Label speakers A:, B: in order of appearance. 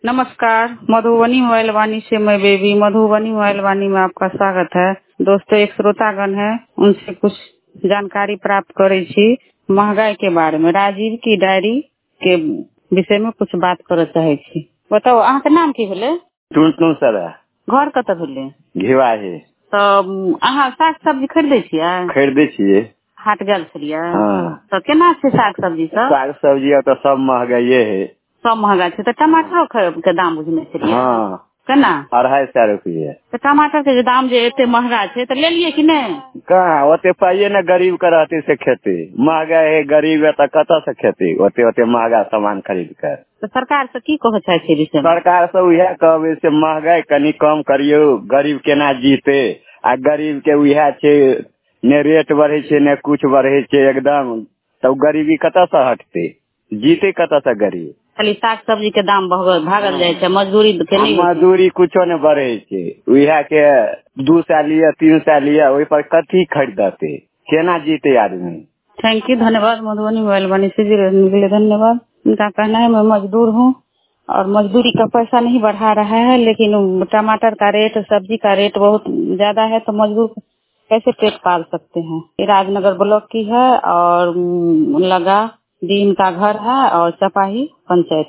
A: नमस्कार, मधुबनी मोबाइल वाणी से मैं बेबी। मधुबनी मोबाइल वाणी में आपका स्वागत है। दोस्तों, एक श्रोतागण है, उनसे कुछ जानकारी प्राप्त करे छी महंगाई के बारे में। राजीव की डायरी के विषय में कुछ बात करे चाहे छी। बताओ, अहाँ के नाम की भेले?
B: टुन सर
A: घर कत भेले?
B: घेवा है।
A: तो अहाँ साग सब्जी खरीदे छियै?
B: खरीदे छियै।
A: हाट गेल छलियै?
B: हाँ।
A: तो केना छै साग सब्जी सब?
B: साग सब्जी तो सब महंगाई है।
A: सब महंगा छै। तो टमाटरो के दाम बुझने छलियै?
B: हाँ।
A: केना?
B: 250 रुपये।
A: तो टमाटर के जो दाम जो एते महंगा है तो ले लिए कि नहीं?
B: कहाँ ओते पाइए न गरीब के रहते से खेती महंगा है। गरीब है तो कत से खेती ओते ओते महंगा सामान खरीद कर।
A: तो सरकार से की कहे चाहे छी विषय में?
B: सरकार से उहे कहबे से महंगाई कनी कम करियो, गरीब केना जीते। आ गरीब के उहे छे ने रेट बढ़े छे ने कुछ बढ़े छे एकदम। तो गरीबी कत से हटते, जीते कत से गरीब।
A: खाली साग सब्जी के दाम भागल जाए छे, मजदूरी के नहीं होय छे।
B: मजदूरी कुछो ने बढ़े छे। उहे के 200 लिया 300 लिया ओहि पर कथी खरीदते, केना जीते आदमी।
A: थैंक यू, धन्यवाद। मधुबनी मोबाइल वाणी से जुड़ने के लिए धन्यवाद। उनका कहना है मैं मजदूर हूँ और मजदूरी का पैसा नहीं बढ़ा रहा है, लेकिन टमाटर का रेट, सब्जी का रेट बहुत ज्यादा है, तो मजदूर कैसे पेट पाल सकते हैं। ये राजनगर ब्लॉक की है और लगा दीन का घर है और चपाही पंचायत